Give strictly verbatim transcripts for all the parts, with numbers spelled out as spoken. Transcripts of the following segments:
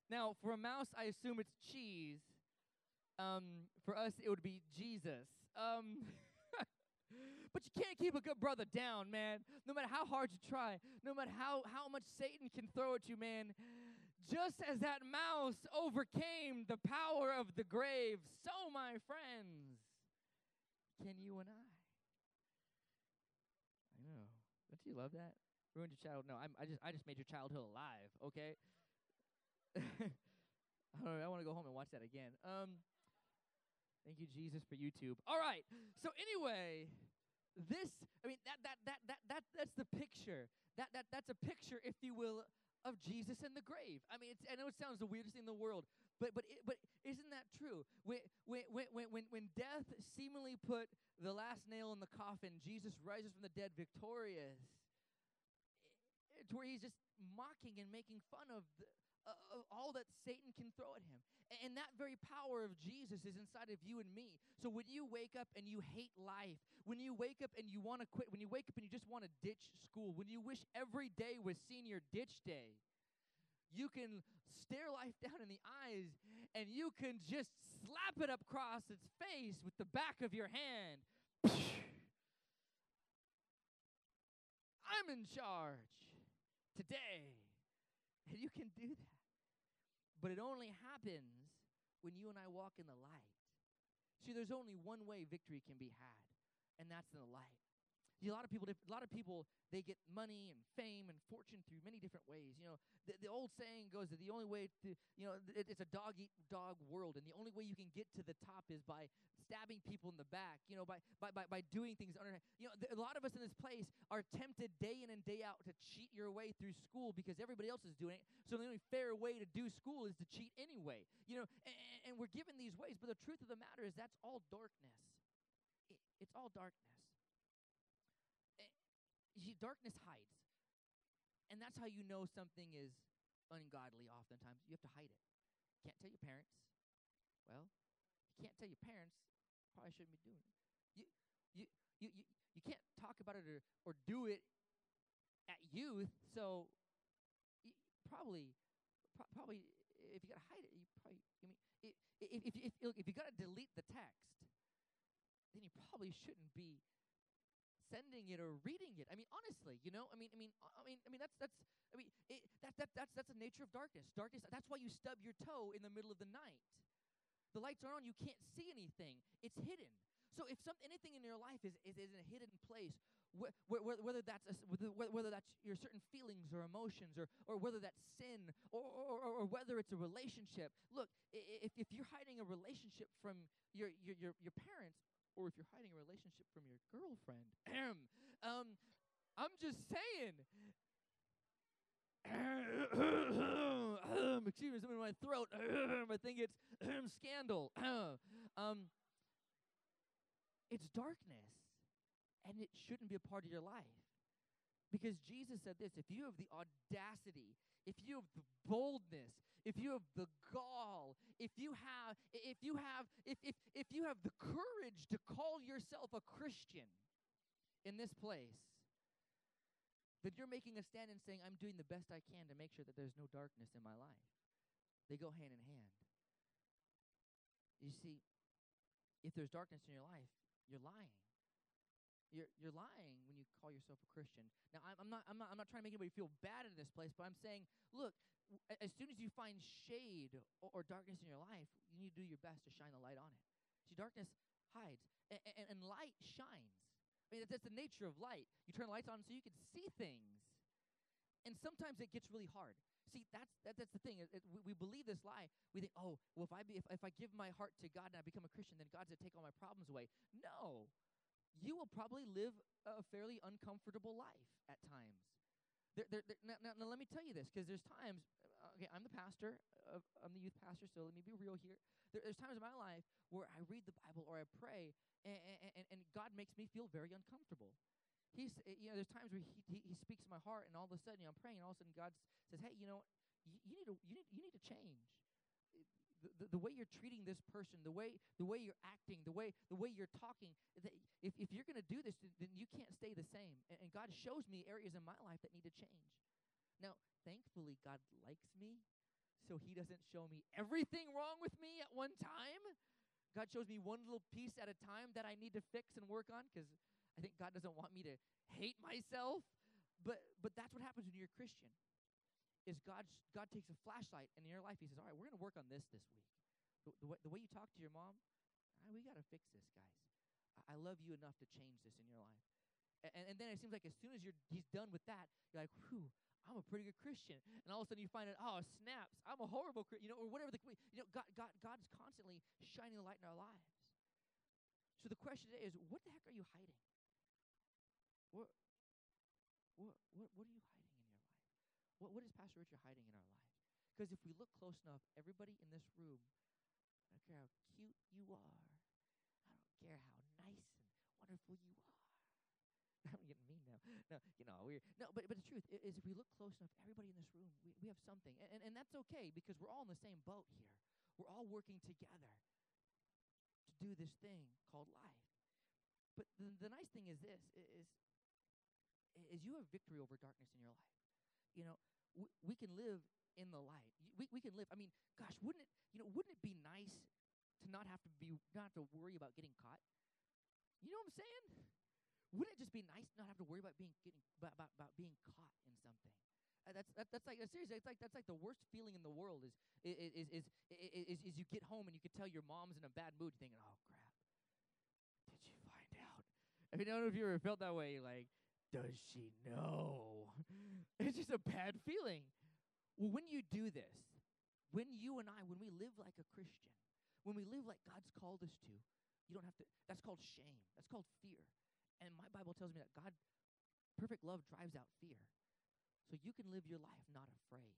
Now, for a mouse, I assume it's cheese. Um, for us, it would be Jesus. Um, but you can't keep a good brother down, man. No matter how hard you try, no matter how, how much Satan can throw at you, man. Just as that mouse overcame the power of the grave, so, my friends, can you and I. I know. Don't you love that? Ruined your child. No, I'm, I just I just made your childhood alive. Okay. I don't know, I want to go home and watch that again. Um, thank you, Jesus, for YouTube. All right. So anyway, this I mean that that that that that that's the picture. That that that's a picture, if you will, of Jesus in the grave. I mean, it's, I know it sounds the weirdest thing in the world, but but it, but isn't that true? When when when when when death seemingly put the last nail in the coffin, Jesus rises from the dead victorious. To where he's just mocking and making fun of, the, uh, of all that Satan can throw at him. And, and that very power of Jesus is inside of you and me. So when you wake up and you hate life, when you wake up and you want to quit, when you wake up and you just want to ditch school, when you wish every day was senior ditch day, you can stare life down in the eyes and you can just slap it up across its face with the back of your hand. I'm in charge today. And you can do that. But it only happens when you and I walk in the light. See, there's only one way victory can be had, and that's in the light. See, a lot of people, a lot of people, they get money and fame and fortune through many different ways. You know, the, the old saying goes that the only way to, you know, it, it's a dog-eat-dog world, and the only way you can get to the top is by stabbing people in the back, you know, by by by, by doing things under. You know, th- a lot of us in this place are tempted day in and day out to cheat your way through school because everybody else is doing it. So the only fair way to do school is to cheat anyway. You know, and, and we're given these ways, but the truth of the matter is that's all darkness. It, it's all darkness. You see, darkness hides. And that's how you know something is ungodly oftentimes. You have to hide it. Can't tell your parents. Well, you can't tell your parents, probably shouldn't be doing it. You you you you, you can't talk about it or, or do it at youth, so you probably pro- probably if you got to hide it, you probably I mean if if if, if, look, if you got to delete the text, then you probably shouldn't be sending it or reading it. I mean, honestly, you know, I mean, I mean, I mean, I mean, that's that's, I mean, it, that that that's that's the nature of darkness. Darkness. That's why you stub your toe in the middle of the night. The lights are on, you can't see anything. It's hidden. So if some anything in your life is is, is in a hidden place, wh- wh- whether that's a, whether, whether that's your certain feelings or emotions, or or whether that's sin, or or, or, or whether it's a relationship. Look, if if you're hiding a relationship from your your your, your parents, or if you're hiding a relationship from your girlfriend, um, I'm just saying. Excuse me, something in my throat. I think it's scandal. um, it's darkness, and it shouldn't be a part of your life. Because Jesus said this, if you have the audacity, if you have the boldness, if you have the gall, if you have if you have if if, if you have the courage to call yourself a Christian in this place, then you're making a stand and saying, I'm doing the best I can to make sure that there's no darkness in my life. They go hand in hand. You see, if there's darkness in your life, you're lying. You're you're lying when you call yourself a Christian. Now, I'm, I'm not I'm not I'm not trying to make anybody feel bad in this place, but I'm saying, look, w- as soon as you find shade or, or darkness in your life, you need to do your best to shine the light on it. See, darkness hides, and, and, and light shines. I mean, that's the nature of light. You turn the lights on so you can see things, and sometimes it gets really hard. See, that's that, that's the thing. It, it, we, we believe this lie. We think, oh, well, if I be, if, if I give my heart to God and I become a Christian, then God's gonna take all my problems away. No, you will probably live a fairly uncomfortable life at times. There, there, there, now, now, now, let me tell you this, because there's times. Uh, okay, I'm the pastor. Of, I'm the youth pastor, so let me be real here. There, there's times in my life where I read the Bible or I pray, and, and, and God makes me feel very uncomfortable. He's, you know, there's times where he, he, he speaks to my heart, and all of a sudden, you know, I'm praying, and all of a sudden, God says, "Hey, you know, you, you need to you need you need to change. The, the, the way you're treating this person, the way the way you're acting, the way the way you're talking. That if if you're going to do this, then you can't stay the same." And, and God shows me areas in my life that need to change. Now, thankfully, God likes me, so he doesn't show me everything wrong with me at one time. God shows me one little piece at a time that I need to fix and work on, because I think God doesn't want me to hate myself. But but that's what happens when you're a Christian. Is God God takes a flashlight, and in your life he says, all right, we're going to work on this this week. The, the, way, the way you talk to your mom, ah, we got to fix this, guys. I, I love you enough to change this in your life. And, and then it seems like as soon as you're he's done with that, you're like, whew, I'm a pretty good Christian. And all of a sudden you find out, oh, snaps, I'm a horrible Christian, you know, or whatever the, you know, God, God, God's constantly shining the light in our lives. So the question today is, what the heck are you hiding? What, what, what, what are you hiding in your life? What, what is Pastor Richard hiding in our life? Because if we look close enough, everybody in this room, I don't care how cute you are, I don't care how nice and wonderful you are. I'm getting mean now. No, you know, we're no, but but the truth is, if we look close enough, everybody in this room, we, we have something, and, and and that's okay, because we're all in the same boat here. We're all working together to do this thing called life. But the, the nice thing is this: is is you have victory over darkness in your life. You know, we, we can live in the light. We we can live. I mean, gosh, wouldn't it? You know, wouldn't it be nice to not have to be not have to worry about getting caught? You know what I'm saying? Wouldn't it just be nice not have to worry about being getting about, about, about being caught in something? Uh, that's that, that's like uh, seriously. It's like that's like the worst feeling in the world is is is is is, is, is you get home and you can tell your mom's in a bad mood. You're thinking, oh crap, did she find out? I mean, I don't know if you ever felt that way. Like, does she know? It's just a bad feeling. Well, when you do this, when you and I, when we live like a Christian, when we live like God's called us to, you don't have to. That's called shame. That's called fear. And my Bible tells me that God, perfect love drives out fear. So you can live your life not afraid.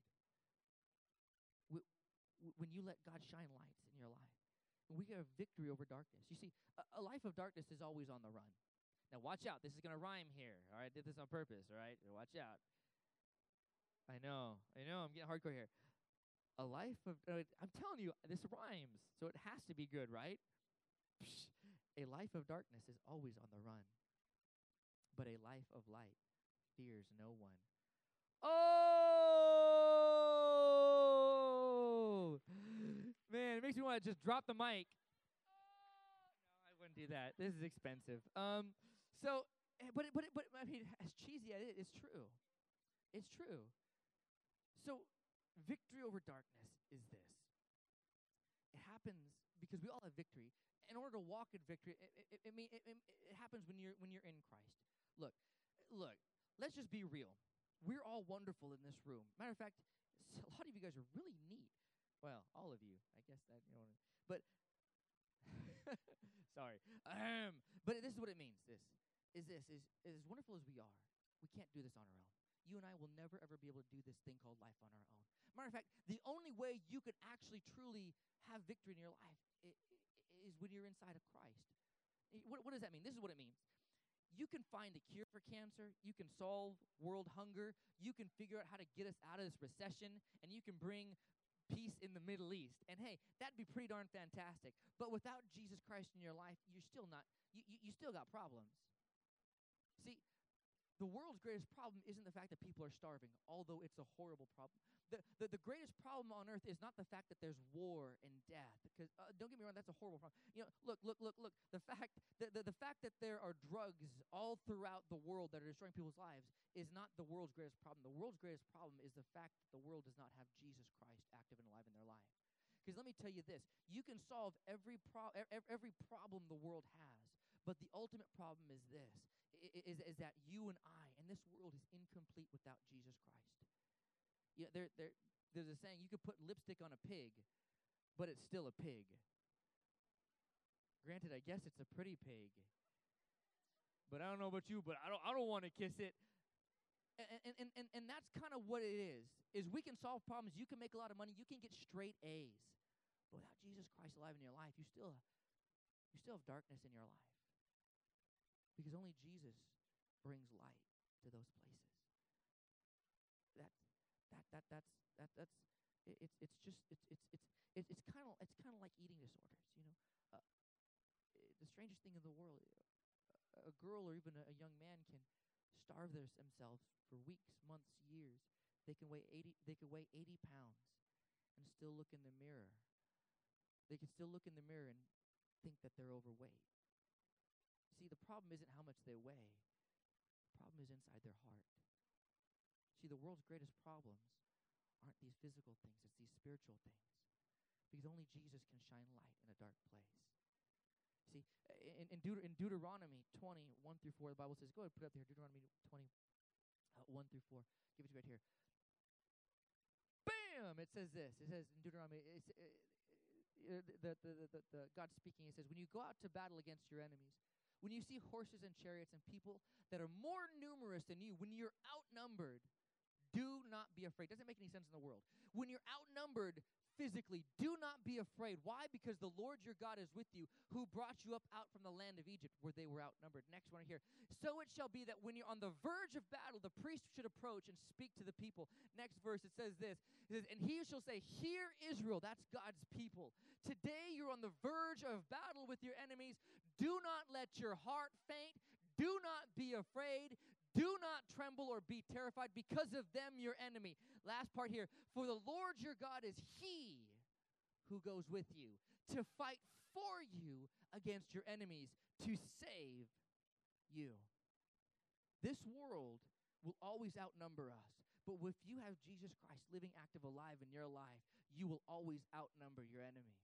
When you let God shine lights in your life, we have victory over darkness. You see, a, a life of darkness is always on the run. Now watch out. This is going to rhyme here. All right, I did this on purpose. All right, watch out. I know. I know. I'm getting hardcore here. A life of, uh, I'm telling you, this rhymes. So it has to be good, right? Psh, a life of darkness is always on the run. But a life of light fears no one. Oh! Man, it makes me want to just drop the mic. No, I wouldn't do that. This is expensive. Um, so, but it, but it, but I mean, as cheesy as it is, it's true. It's true. So, victory over darkness is this. It happens because we all have victory. In order to walk in victory, it, it, it, it, it, it happens when you're when you're in Christ. Look, look, let's just be real. We're all wonderful in this room. Matter of fact, a lot of you guys are really neat. Well, all of you. I guess that, you know, but, sorry. Um, but this is what it means. This is this, is, is as wonderful as we are, we can't do this on our own. You and I will never, ever be able to do this thing called life on our own. Matter of fact, the only way you could actually, truly have victory in your life is, is when you're inside of Christ. What, what does that mean? This is what it means. You can find a cure for cancer. You can solve world hunger. You can figure out how to get us out of this recession, and you can bring peace in the Middle East. And hey, that'd be pretty darn fantastic. But without Jesus Christ in your life, you're still not, you, you, you still got problems. See, the world's greatest problem isn't the fact that people are starving, although it's a horrible problem. The, the, the greatest problem on earth is not the fact that there's war and death, because uh, don't get me wrong, that's a horrible problem. You know, look, look, look, look. The fact that the, the fact that there are drugs all throughout the world that are destroying people's lives is not the world's greatest problem. The world's greatest problem is the fact that the world does not have Jesus Christ active and alive in their life. Because let me tell you this: you can solve every pro- every problem the world has, but the ultimate problem is this. Is, is that you and I, and this world is incomplete without Jesus Christ. Yeah, there, there, there's a saying, you could put lipstick on a pig, but it's still a pig. Granted, I guess it's a pretty pig. But I don't know about you, but I don't, I don't want to kiss it. And, and, and, and that's kind of what it is, is we can solve problems. You can make a lot of money. You can get straight A's. But without Jesus Christ alive in your life, you still, you still have darkness in your life. Because only Jesus brings light to those places. That that that that's that that's it, it's it's just it's it's it's it's it's kind of it's kind of like eating disorders, you know. Uh, the strangest thing in the world, a, a girl or even a, a young man can starve their, themselves for weeks, months, years. They can weigh eighty. They can weigh eighty pounds, and still look in the mirror. They can still look in the mirror and think that they're overweight. See, the problem isn't how much they weigh. The problem is inside their heart. See, the world's greatest problems aren't these physical things, it's these spiritual things. Because only Jesus can shine light in a dark place. See, in, in, Deut- in Deuteronomy twenty, one through four, the Bible says, go ahead, put it up there, Deuteronomy twenty, uh, one through four. Give it to you right here. Bam! It says this. It says in Deuteronomy, it's, uh, uh, the, the, the, the, the God speaking, it says, when you go out to battle against your enemies, when you see horses and chariots and people that are more numerous than you, when you're outnumbered, do not be afraid. Doesn't make any sense in the world. When you're outnumbered physically, do not be afraid. Why? Because the Lord your God is with you, who brought you up out from the land of Egypt, where they were outnumbered. Next one here. So it shall be that when you're on the verge of battle, the priest should approach and speak to the people. Next verse, it says this. It says, and he shall say, hear Israel. That's God's people. Today you're on the verge of battle with your enemies. Do not let your heart faint. Do not be afraid. Do not tremble or be terrified because of them, your enemy. Last part here. For the Lord your God is he who goes with you to fight for you against your enemies, to save you. This world will always outnumber us. But if you have Jesus Christ living, active, alive in your life, you will always outnumber your enemies.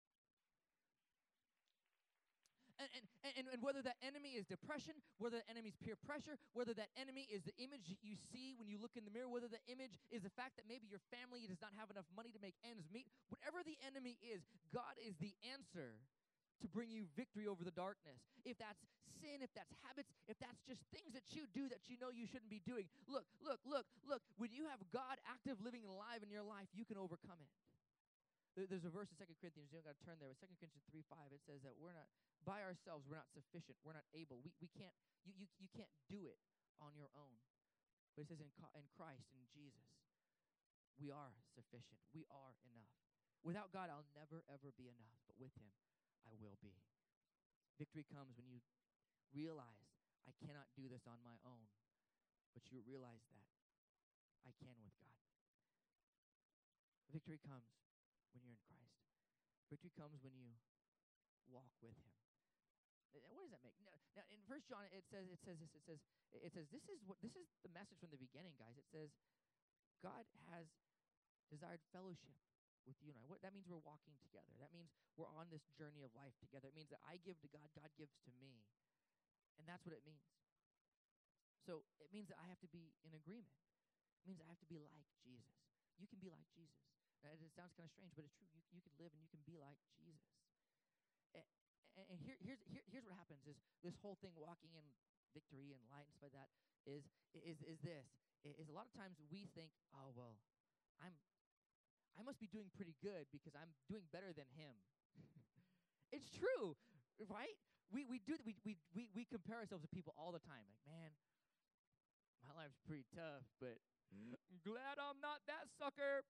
And, and, and, and whether that enemy is depression, whether that enemy is peer pressure, whether that enemy is the image you see when you look in the mirror, whether the image is the fact that maybe your family does not have enough money to make ends meet, whatever the enemy is, God is the answer to bring you victory over the darkness. If that's sin, if that's habits, if that's just things that you do that you know you shouldn't be doing. Look, look, look, look. When you have God active, living, and alive in your life, you can overcome it. There's a verse in Second Corinthians, you don't got to turn there, but Second Corinthians three five, it says that we're not, by ourselves, we're not sufficient. We're not able. We we can't, you you, you can't do it on your own. But it says in, in Christ, in Jesus, we are sufficient. We are enough. Without God, I'll never, ever be enough. But with him, I will be. Victory comes when you realize, I cannot do this on my own. But you realize that I can with God. Victory comes when you're in Christ. Victory comes when you walk with him. What does that make? Now, now in First John, it says, it says this. It says, it says, this is what this is the message from the beginning, guys. It says, God has desired fellowship with you and I. What that means, we're walking together. That means we're on this journey of life together. It means that I give to God, God gives to me, and that's what it means. So it means that I have to be in agreement. It means I have to be like Jesus. You can be like Jesus. Now, it sounds kind of strange, but it's true. You you can live and you can be like Jesus. And, and here, here's here, here's what happens is this whole thing, walking in victory and light and stuff like that, is is is this. Is a lot of times we think, oh well, I'm I must be doing pretty good because I'm doing better than him. It's true, right? We we do we we we we compare ourselves to people all the time. Like, man, my life's pretty tough, but I'm glad I'm not that sucker.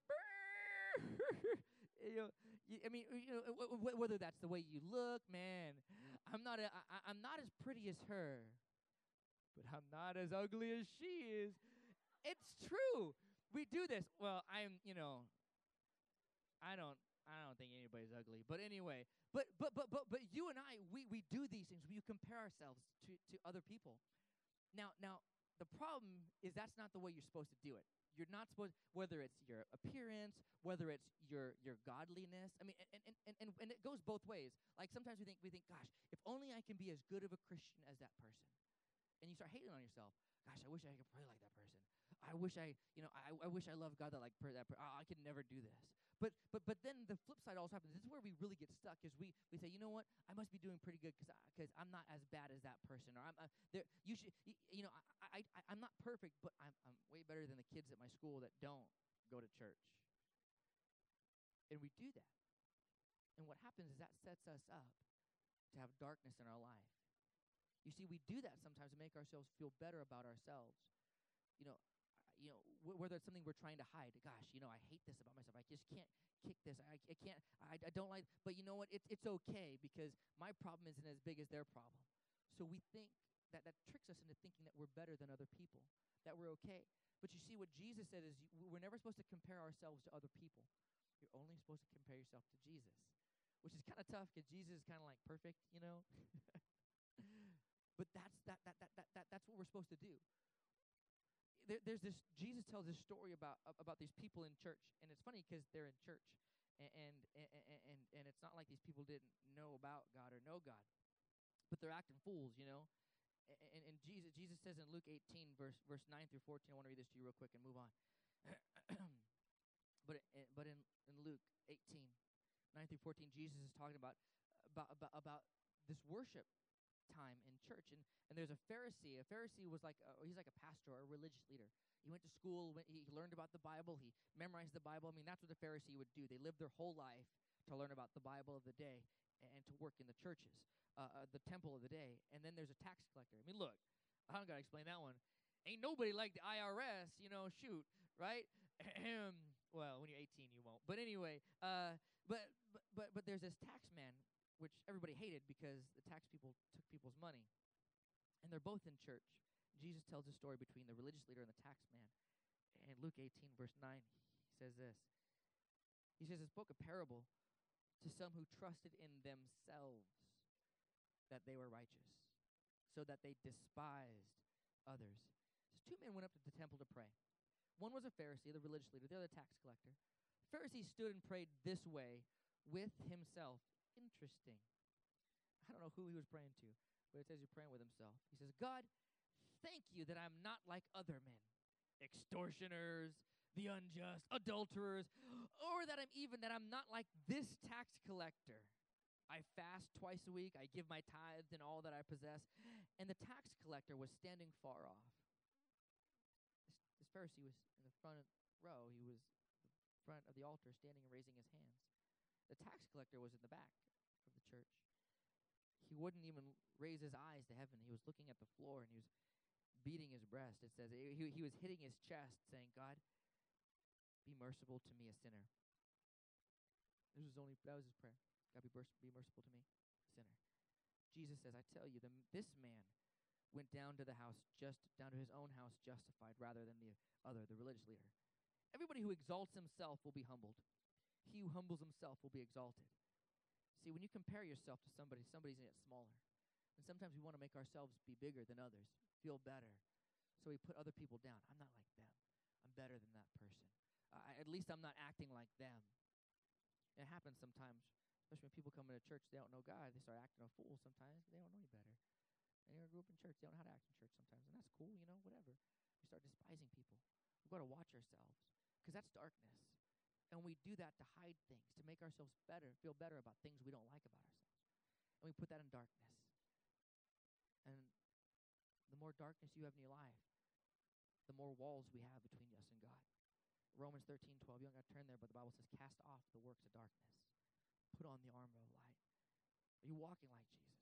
you know, you, I mean, you know, w- w- whether that's the way you look, man. I'm not a, I, I'm not as pretty as her, but I'm not as ugly as she is. It's true. We do this. Well, I'm, you know, I don't I don't think anybody's ugly. But anyway, but but but but but you and I, we we do these things. We compare ourselves to to other people. Now now the problem is that's not the way you're supposed to do it. You're not supposed, whether it's your appearance, whether it's your your godliness. I mean, and and, and, and and it goes both ways. Like sometimes we think we think, gosh, if only I can be as good of a Christian as that person. And you start hating on yourself. Gosh, I wish I could pray like that person. I wish I, you know, I, I wish I loved God that like pray that. Per- oh, I could never do this. But but but then the flip side also happens. This is where we really get stuck. Is we we say, you know what? I must be doing pretty good because because I'm not as bad as that person, or I'm uh, there. You should, y- you know, I, I I I'm not perfect, but I'm I'm way better than the kids at my school that don't go to church. And we do that. And what happens is that sets us up to have darkness in our life. You see, we do that sometimes to make ourselves feel better about ourselves. You know, you know, wh- whether it's something we're trying to hide. Gosh, you know, I hate this about myself. I just can't kick this. I, I can't. I, I don't like. But you know what? It's it's okay because my problem isn't as big as their problem. So we think that that tricks us into thinking that we're better than other people, that we're okay. But you see, what Jesus said is you, we're never supposed to compare ourselves to other people. You're only supposed to compare yourself to Jesus, which is kind of tough because Jesus is kind of like perfect, you know. But that's that, that that that that that's what we're supposed to do. There, there's this Jesus tells this story about about these people in church, and it's funny because they're in church, and and, and and and it's not like these people didn't know about God or know God, but they're acting fools, you know. And, and, and Jesus Jesus says in Luke eighteen verse verse nine through fourteen. I want to read this to you real quick and move on. but it, but in in Luke eighteen nine through fourteen, Jesus is talking about about about, about this worship time in church, and and there's a Pharisee. A Pharisee was like a, he's like a pastor or a religious leader. He went to school, went, he learned about the Bible, he memorized the Bible. I mean, that's what a Pharisee would do. They lived their whole life to learn about the Bible of the day and, and to work in the churches, uh, uh, the temple of the day. And then there's a tax collector. I mean, look, I don't gotta explain that one. Ain't nobody like the I R S, you know. Shoot, right? Well, when you're eighteen, you won't. But anyway, uh, but but but but there's this tax man, which everybody hated because the tax people took people's money. And they're both in church. Jesus tells a story between the religious leader and the tax man. In Luke eighteen, verse nine, he says this. He says, "He spoke a parable to some who trusted in themselves that they were righteous, so that they despised others." So two men went up to the temple to pray. One was a Pharisee, the religious leader, the other a tax collector. The Pharisee stood and prayed this way with himself. Interesting. I don't know who he was praying to, but it says he's praying with himself. He says, "God, thank you that I'm not like other men, extortioners, the unjust, adulterers, or that I'm even that I'm not like this tax collector. I fast twice a week, I give my tithes and all that I possess." And the tax collector was standing far off. This, this Pharisee was in the front row. He was in front of the altar, standing and raising his hands. The tax collector was in the back of the church. He wouldn't even raise his eyes to heaven. He was looking at the floor, and he was beating his breast. It says he, he was hitting his chest, saying, "God, be merciful to me, a sinner." This was only that was his prayer. God, be, burst, be merciful to me, a sinner. Jesus says, "I tell you, the, this man went down to the house, just down to his own house, justified, rather than the other, the religious leader. Everybody who exalts himself will be humbled. He who humbles himself will be exalted." See, when you compare yourself to somebody, somebody's in it smaller. And sometimes we want to make ourselves be bigger than others, feel better. So we put other people down. I'm not like them. I'm better than that person. Uh, at least I'm not acting like them. It happens sometimes, especially when people come into church, they don't know God. They start acting a fool sometimes. They don't know any better. And they grew up in church. They don't know how to act in church sometimes. And that's cool, you know, whatever. We start despising people. We've got to watch ourselves because that's darkness. And we do that to hide things, to make ourselves better, feel better about things we don't like about ourselves. And we put that in darkness. And the more darkness you have in your life, the more walls we have between us and God. Romans thirteen twelve, you don't got to turn there, but the Bible says, "Cast off the works of darkness. Put on the armor of light." Are you walking like Jesus?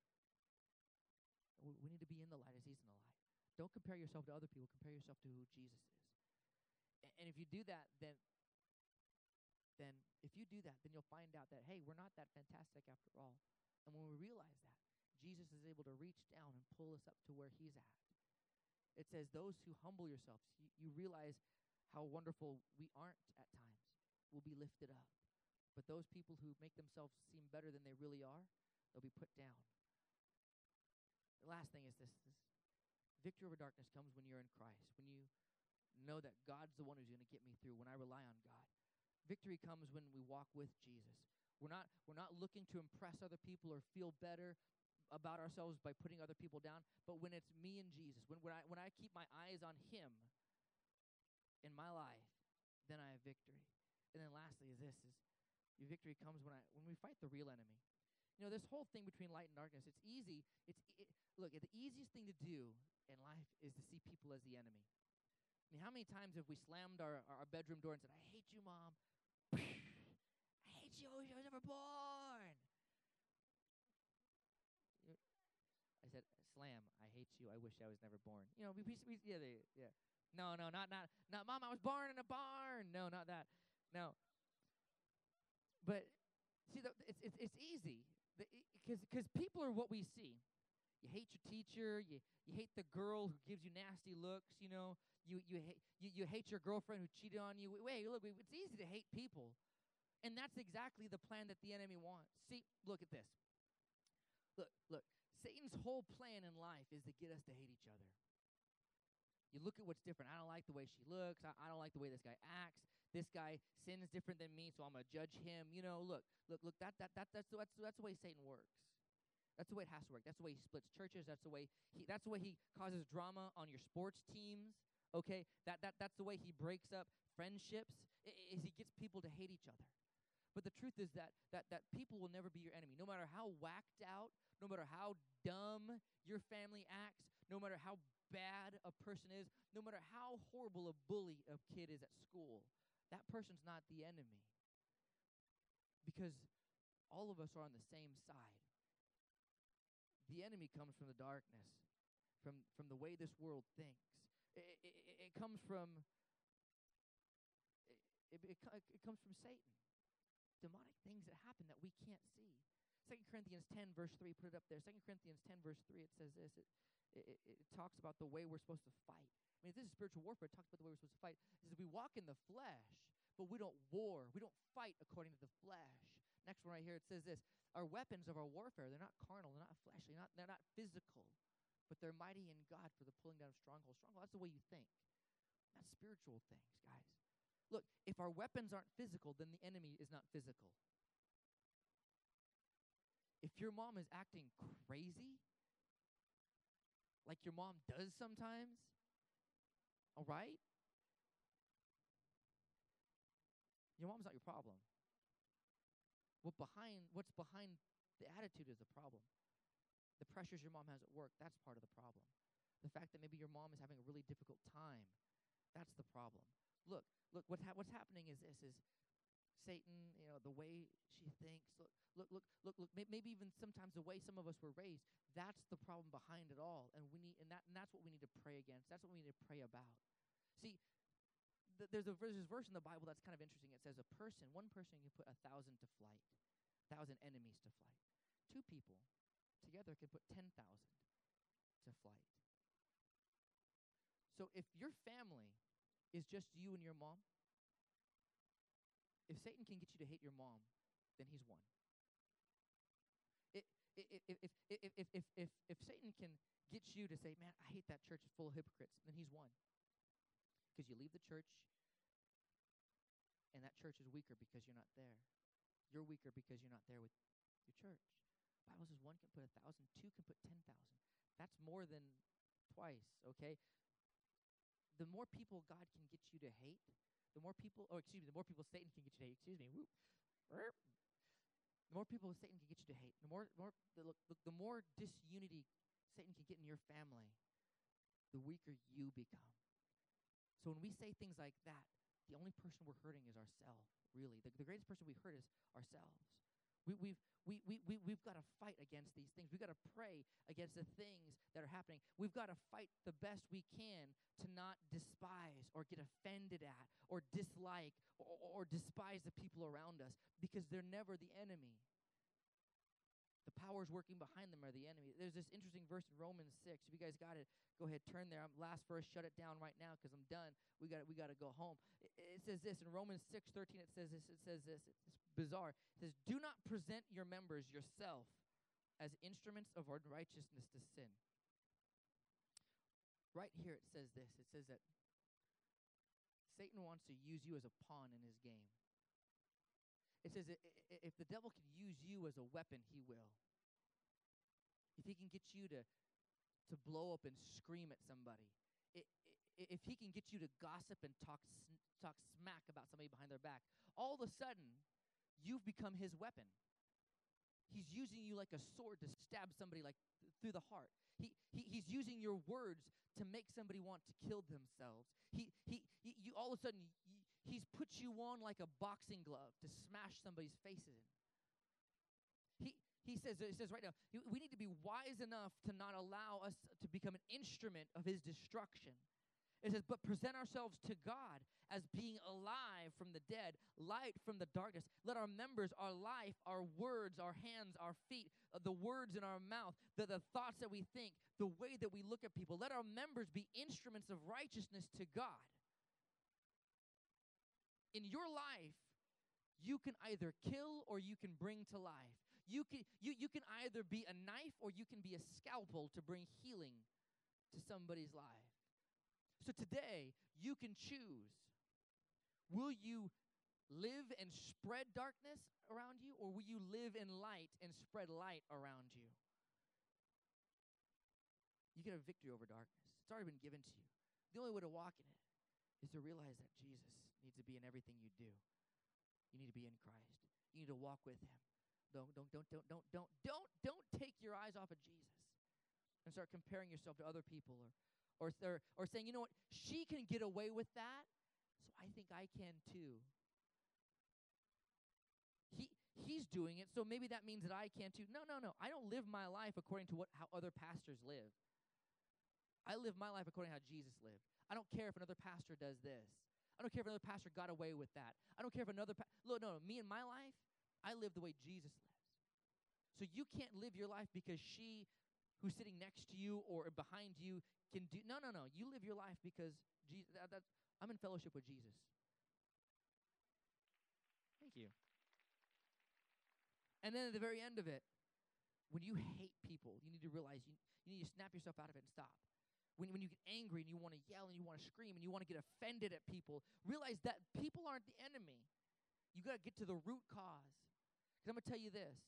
We, we need to be in the light as he's in the light. Don't compare yourself to other people. Compare yourself to who Jesus is. And, and if you do that, then then if you do that, then you'll find out that, hey, we're not that fantastic after all. And when we realize that, Jesus is able to reach down and pull us up to where he's at. It says, those who humble yourselves, you, you realize how wonderful we aren't at times, will be lifted up. But those people who make themselves seem better than they really are, they'll be put down. The last thing is this, this victory over darkness comes when you're in Christ, when you know that God's the one who's going to get me through, when I rely on God. Victory comes when we walk with Jesus. We're not, we're not looking to impress other people or feel better about ourselves by putting other people down, but when it's me and Jesus, when, when, I, when I keep my eyes on him in my life, then I have victory. And then lastly is this, is your victory comes when I when we fight the real enemy. You know, this whole thing between light and darkness, it's easy. It's it, Look, the easiest thing to do in life is to see people as the enemy. I mean, how many times have we slammed our, our bedroom door and said, "I hate you, Mom. I hate you. I wish I was never born." I said, "Slam. I hate you. I wish I was never born." You know, we, we, we yeah, they, yeah. No, no, not, not, not, "Mom, I was born in a barn." No, not that. No. But see, the, it's, it's it's easy because because people are what we see. You hate your teacher. You you hate the girl who gives you nasty looks. You know, you you hate you, you hate your girlfriend who cheated on you. Wait, look, it's easy to hate people. And that's exactly the plan that the enemy wants. See, look at this. Look, look. Satan's whole plan in life is to get us to hate each other. You look at what's different. I don't like the way she looks. I, I don't like the way this guy acts. This guy sins different than me, so I'm gonna judge him. You know, look, look, look. That that that that's that's that's the way Satan works. That's the way it has to work. That's the way he splits churches. That's the way he. That's the way he causes drama on your sports teams. Okay, that that that's the way he breaks up friendships. Is he gets people to hate each other. But the truth is that that that people will never be your enemy. No matter how whacked out, no matter how dumb your family acts, no matter how bad a person is, no matter how horrible a bully a kid is at school, that person's not the enemy. Because all of us are on the same side. The enemy comes from the darkness, from from the way this world thinks. It, it, it comes from it, it, it, it comes from Satan. Demonic things that happen that we can't see. Second Corinthians ten, verse three, put it up there. Second Corinthians ten, verse three, it says this. It, it, it, it talks about the way we're supposed to fight. I mean, if this is spiritual warfare, it talks about the way we're supposed to fight. It says we walk in the flesh, but we don't war. We don't fight according to the flesh. Next one right here, it says this. Our weapons of our warfare, they're not carnal, they're not fleshly, not, they're not physical, but they're mighty in God for the pulling down of strongholds. Stronghold, that's the way you think. Not spiritual things, guys. Look, if our weapons aren't physical, then the enemy is not physical. If your mom is acting crazy, like your mom does sometimes, all right? Your mom's not your problem. What behind, what's behind the attitude is the problem. The pressures your mom has at work, that's part of the problem. The fact that maybe your mom is having a really difficult time, that's the problem. Look, look, what's, ha- what's happening is this, is Satan, you know, the way she thinks, look, look, look, look, look, may- maybe even sometimes the way some of us were raised, that's the problem behind it all. And we need, and that, and that's what we need to pray against. That's what we need to pray about. See, th- there's a there's this verse in the Bible that's kind of interesting. It says a person, one person can put a thousand to flight, a thousand enemies to flight. Two people together can put ten thousand to flight. So if your family is just you and your mom, if Satan can get you to hate your mom, then he's won. It, it, it, if, if, if, if, if, if Satan can get you to say, man, I hate that church, it's full of hypocrites, then he's won. Because you leave the church, and that church is weaker because you're not there. You're weaker because you're not there with your church. The Bible says one can put a thousand, two can put ten thousand. That's more than twice, okay? The more people God can get you to hate, the more people, oh, excuse me, the more people Satan can get you to hate, excuse me, whoop, the more people Satan can get you to hate, the more, more the, look, look, the more disunity Satan can get in your family, the weaker you become. So when we say things like that, the only person we're hurting is ourselves, really. The, the greatest person we hurt is ourselves. We, we've, we, we, we, we've got to fight against these things. We've got to pray against the things that are happening. We've got to fight the best we can to not despise or get offended at or dislike or, or despise the people around us, because they're never the enemy. The powers working behind them are the enemy. There's this interesting verse in Romans six. If you guys got it, go ahead, turn there. I'm last verse, shut it down right now because I'm done. We got we got to go home. It, it says this in Romans six thirteen. It says this. It says this. It's bizarre. It says, "Do not present your members yourself as instruments of unrighteousness to sin." Right here it says this. It says that Satan wants to use you as a pawn in his game. It says that if the devil can use you as a weapon, he will. If he can get you to, to blow up and scream at somebody, it, it, if he can get you to gossip and talk, talk smack about somebody behind their back, all of a sudden, you've become his weapon. He's using you like a sword to stab somebody like th- through the heart. He, he he's using your words to make somebody want to kill themselves. He he, he you all of a sudden you, he's put you on like a boxing glove to smash somebody's faces in. He he says it says right now, we need to be wise enough to not allow us to become an instrument of his destruction. It says, but present ourselves to God as being alive from the dead, light from the darkness. Let our members, our life, our words, our hands, our feet, uh, the words in our mouth, the, the thoughts that we think, the way that we look at people, let our members be instruments of righteousness to God. In your life, You can either kill or you can bring to life. You can, you, you can either be a knife or you can be a scalpel to bring healing to somebody's life. So today, you can choose. Will you live and spread darkness around you, or will you live in light and spread light around you? You get a victory over darkness. It's already been given to you. The only way to walk in it is to realize that Jesus needs to be in everything you do. You need to be in Christ. You need to walk with him. Don't, don't, don't, don't, don't, don't, don't, don't take your eyes off of Jesus and start comparing yourself to other people, or, or, or, or saying, you know what, she can get away with that, so I think I can too. He, he's doing it, so maybe that means that I can too. No, no, no. I don't live my life according to what how other pastors live. I live my life according to how Jesus lived. I don't care if another pastor does this. I don't care if another pastor got away with that. I don't care if another pa- look, no, no, me in my life, I live the way Jesus lives. So you can't live your life because she who's sitting next to you or behind you can do. No, no, no. You live your life because Jesus. That, that, I'm in fellowship with Jesus. Thank you. And then at the very end of it, when you hate people, you need to realize you, you need to snap yourself out of it and stop. When, when you get angry and you want to yell and you want to scream and you want to get offended at people, realize that people aren't the enemy. You got to get to the root cause. Because I'm going to tell you this.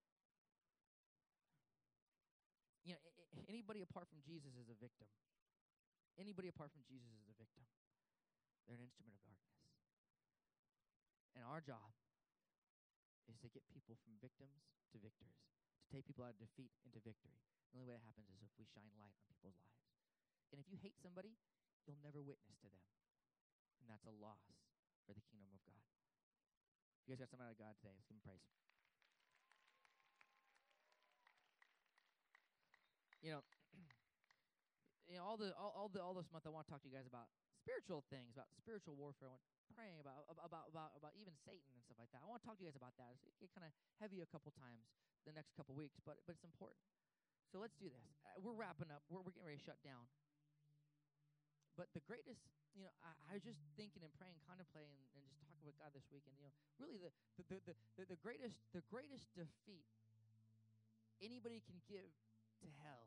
You know, I- I- anybody apart from Jesus is a victim. Anybody apart from Jesus is a victim. They're an instrument of darkness. And our job is to get people from victims to victors, to take people out of defeat into victory. The only way that happens is if we shine light on people's lives. And if you hate somebody, you'll never witness to them. And that's a loss for the kingdom of God. If you guys got something out of God today, let's give him praise. You know, you know, all the all, all the all this month I want to talk to you guys about spiritual things, about spiritual warfare, praying about about about about even Satan and stuff like that. I want to talk to you guys about that. It get kind of heavy a couple times the next couple weeks, but but it's important. So let's do this. Uh, we're wrapping up. We're we're getting ready to shut down. But the greatest, you know, I, I was just thinking and praying, contemplating, and just talking with God this week, and you know, really the the the the, the, the greatest the greatest defeat anybody can give to hell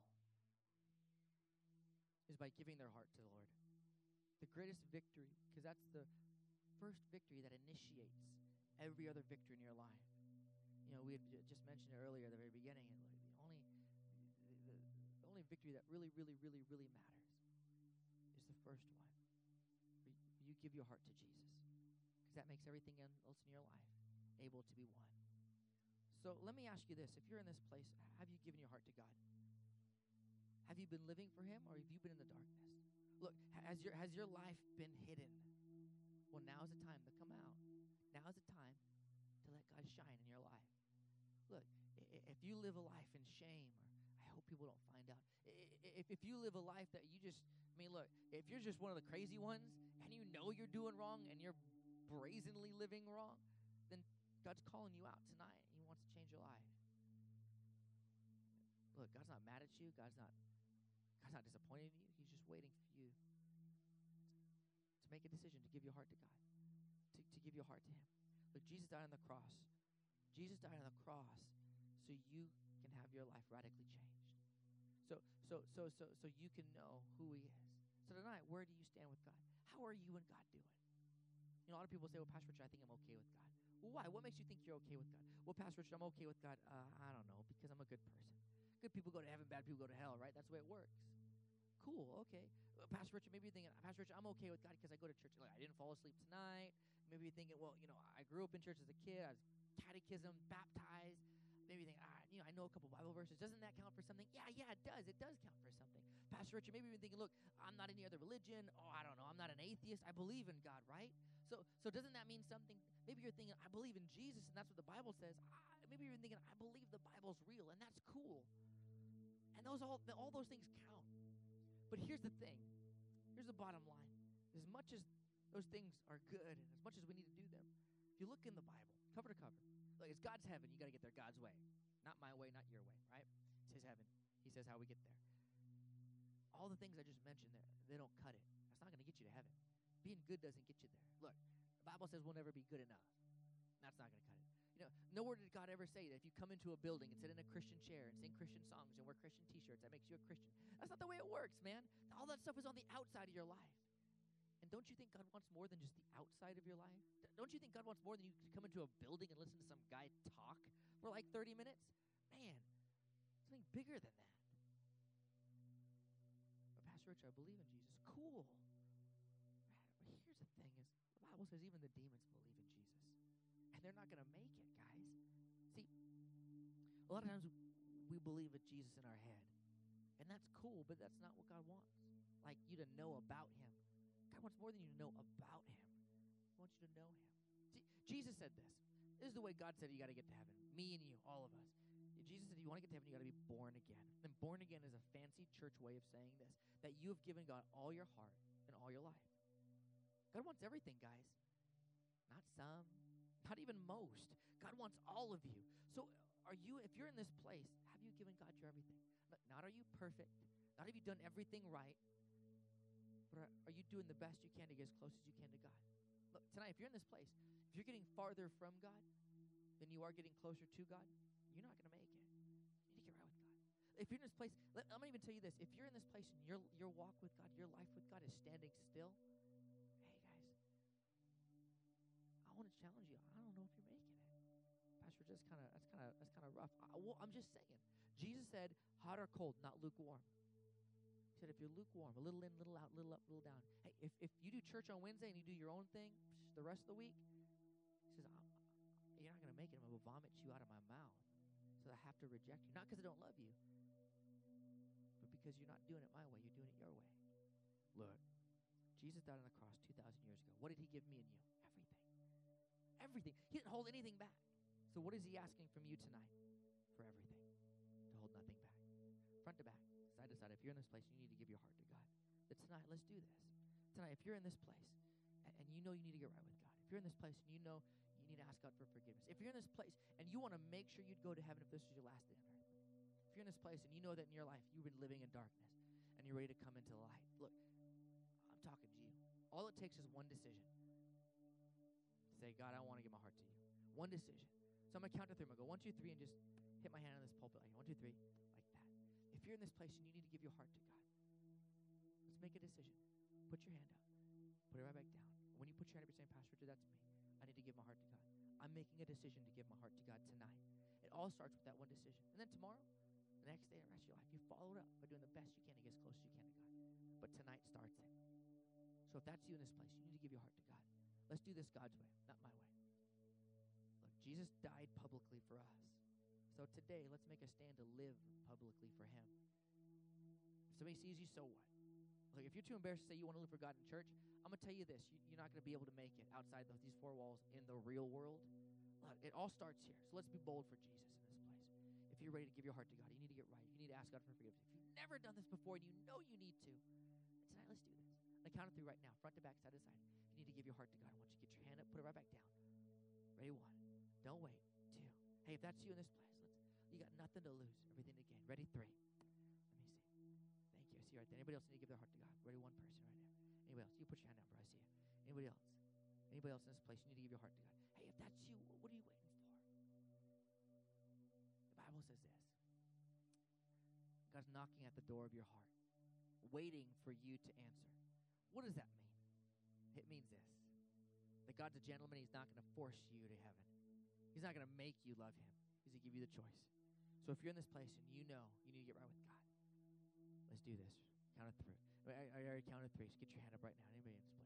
is by giving their heart to the Lord. The greatest victory, because that's the first victory that initiates every other victory in your life. You know, we had j- just mentioned it earlier at the very beginning. And like the only, the, the, the only victory that really, really, really, really matters is the first one. Where you, you give your heart to Jesus, because that makes everything else in your life able to be won. So let me ask you this: if you're in this place, have you given your heart to God? Have you been living for him, or have you been in the darkness? Look, has your has your life been hidden? Well, now is the time to come out. Now is the time to let God shine in your life. Look, if you live a life in shame, or I hope people don't find out. If if you live a life that you just, I mean, look, if you're just one of the crazy ones and you know you're doing wrong and you're brazenly living wrong, then God's calling you out tonight. He wants to change your life. Look, God's not mad at you. God's not God's not disappointed in you. He's just waiting for you to make a decision to give your heart to God, to, to give your heart to him. Look, Jesus died on the cross. Jesus died on the cross so you can have your life radically changed. So so so so so you can know who he is. So tonight, where do you stand with God? How are you and God doing? You know, a lot of people say, well, Pastor Richard, I think I'm okay with God. Well, why? What makes you think you're okay with God? Well, Pastor Richard, I'm okay with God. Uh, I don't know, because I'm a good person. Good people go to heaven, bad people go to hell, right? That's the way it works. Cool, okay. Uh, Pastor Richard, maybe you're thinking, Pastor Richard, I'm okay with God because I go to church. Like, I didn't fall asleep tonight. Maybe you're thinking, well, you know, I grew up in church as a kid. I was catechism, baptized. Maybe you think, ah, you know, I know a couple Bible verses. Doesn't that count for something? Yeah, yeah, it does. It does count for something. Pastor Richard, maybe you're thinking, look, I'm not any other religion. Oh, I don't know. I'm not an atheist. I believe in God, right? So, so doesn't that mean something? Maybe you're thinking, I believe in Jesus, and that's what the Bible says. Ah, maybe you're thinking, I believe the Bible's real, and that's cool. And those all, all those things count. But here's the thing. Here's the bottom line. As much as those things are good, and as much as we need to do them, if you look in the Bible, cover to cover, like it's God's heaven, you got to get there God's way. Not my way, not your way, right? It's his heaven. He says how we get there. All the things I just mentioned there, they don't cut it. That's not going to get you to heaven. Being good doesn't get you there. Look, the Bible says we'll never be good enough. That's not going to cut it. You know, nowhere did God ever say that if you come into a building and sit in a Christian chair and sing Christian songs and wear Christian t-shirts, that makes you a Christian. That's not the way it works, man. All that stuff is on the outside of your life. And don't you think God wants more than just the outside of your life? Don't you think God wants more than you to come into a building and listen to some guy talk for like thirty minutes? Man, something bigger than that. But Pastor Rich, I believe in Jesus. Cool. But here's the thing is, the Bible says even the demons believe in Jesus. And they're not going to make it, guys. See, a lot of times we believe in Jesus in our head. And that's cool, but that's not what God wants. Like you to know about him. God wants more than you to know about him. He wants you to know him. See, Jesus said this. This is the way God said you got to get to heaven. Me and you, all of us. Jesus said, if you want to get to heaven, you got to be born again. And born again is a fancy church way of saying this, that you have given God all your heart and all your life. God wants everything, guys. Not some, not even most. God wants all of you. So are you, if you're in this place, have you given God your everything? Not are you perfect, not have you done everything right, but are, are you doing the best you can to get as close as you can to God? Look, tonight, if you're in this place, if you're getting farther from God than you are getting closer to God, you're not going to make it. You need to get right with God. If you're in this place, let, I'm going to even tell you this. If you're in this place and your your walk with God, your life with God is standing still, hey, guys, I want to challenge you. I don't know if you're making it. Pastor, just kind of that's kind of that's kind of rough. I, well, I'm just saying. Jesus said, hot or cold, not lukewarm. He said, if you're lukewarm, a little in, little out, little up, little down. Hey, if, if you do church on Wednesday and you do your own thing psh, the rest of the week, he says, you're not going to make it. I'm going to vomit you out of my mouth. So I have to reject you. Not because I don't love you, but because you're not doing it my way. You're doing it your way. Look, Jesus died on the cross two thousand years ago. What did he give me and you? Everything. Everything. He didn't hold anything back. So what is he asking from you tonight? For everything. To hold nothing back. Front to back. Side to side. If you're in this place, you need to give your heart to God. That tonight, let's do this. Tonight, if you're in this place and, and you know you need to get right with God. If you're in this place and you know you need to ask God for forgiveness. If you're in this place and you want to make sure you'd go to heaven if this was your last day on earth. If you're in this place and you know that in your life you've been living in darkness and you're ready to come into the light. Look, I'm talking to you. All it takes is one decision. To say, God, I want to give my heart to you. One decision. So I'm going to count to three. I'm going to go one, two, three, and just hit my hand on this pulpit like one, two, three, like that. If you're in this place and you need to give your heart to God, let's make a decision. Put your hand up. Put it right back down. When you put your hand up, you're saying, Pastor Richard, that's me. I need to give my heart to God. I'm making a decision to give my heart to God tonight. It all starts with that one decision. And then tomorrow, the next day, the rest of your life, you follow it up by doing the best you can to get as close as you can to God. But tonight starts it. So if that's you in this place, you need to give your heart to God. Let's do this God's way, not my way. Look, Jesus died publicly for us. So today, let's make a stand to live publicly for him. If somebody sees you, so what? Look, if you're too embarrassed to say you want to live for God in church, I'm going to tell you this. You, you're not going to be able to make it outside of these four walls in the real world. Look, it all starts here. So let's be bold for Jesus in this place. If you're ready to give your heart to God, you need to get right. You need to ask God for forgiveness. If you've never done this before and you know you need to, then tonight let's do this. On the count of three right now, front to back, side to side. You need to give your heart to God. I want you to get your hand up, put it right back down. Ready, one. Don't wait. Two. Hey, if that's you in this place, let's. You got nothing to lose, everything to gain. Ready, three. Let me see. Thank you. I see you right there. Anybody else need to give their heart to God? Ready, one person right there. Anybody else? You put your hand up, bro. I see you. Anybody else? Anybody else in this place? You need to give your heart to God. Hey, if that's you, what are you waiting for? The Bible says this. God's knocking at the door of your heart, waiting for you to answer. What does that mean? It means this. That God's a gentleman. He's not going to force you to heaven. He's not going to make you love him. He's going to give you the choice. So if you're in this place and you know you need to get right with God, let's do this. Count of three. I, I already counted three, so get your hand up right now. Anybody in this place?